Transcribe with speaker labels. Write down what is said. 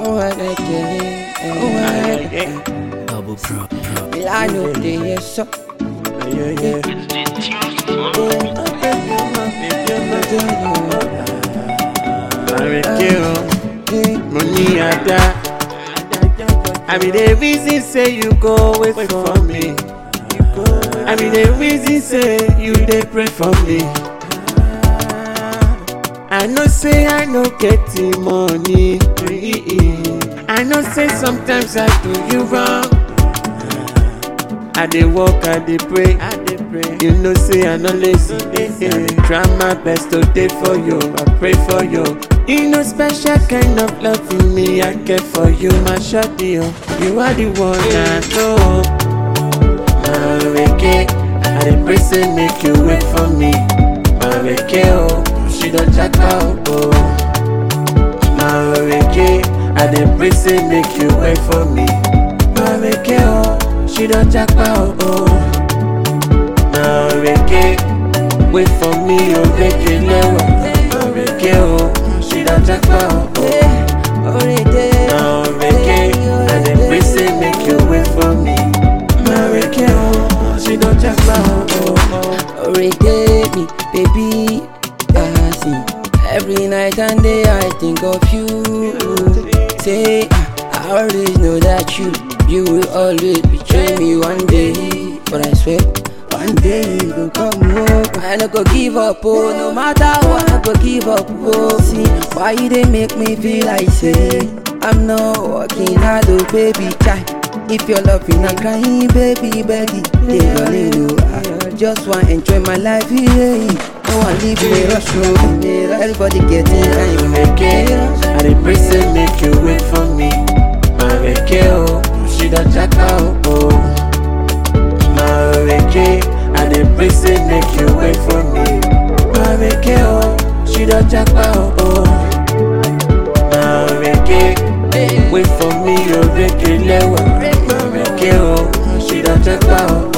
Speaker 1: Double pro.
Speaker 2: I know they hear so.
Speaker 3: Money ada. I mean the reason say you go away from me. I mean the reason say you dey pray for me. I know say I no get the money. I know say sometimes I do you wrong. I dey work, I dey pray. You know say I no lazy. Try my best to dey for you. I pray for you. You know special kind of love in me. I care for you, my shawty. You are the one I know. Mareke, I dey pray say make you wait for me. Mareke, oh, she don't jack out. Oh, Mareke, I dey pray say make you wait for me. Mareke, oh, she don't jack out. Oh, Mareke, wait for me, oh, make it level. Mareke, oh, she don't jack out. Oh, Mareke, I dey pray say make you wait for me. Mareke, oh, she don't jack out. Oh,
Speaker 2: Already me, baby. Every night and day I think of you. Say, I always know that you will always betray me one day. But I swear, one day you go come home. I no go give up, oh, no matter what, I go give up, oh. See, why you they make me feel like say, I'm not working hard, oh, baby, try. If you're loving and crying, baby, baby, they don't know. I just want to enjoy my life, yeah. No one leave me rush, everybody getting time.
Speaker 3: Mareke, I dey pray say make you wait for me. Mareke, oh, she don't jack out. Oh, Mareke, I dey pray say make you wait for me. Mareke, oh, she don't jack out. Oh, Mareke, wait for me, oh, make it level. Mareke, oh, she don't jack out.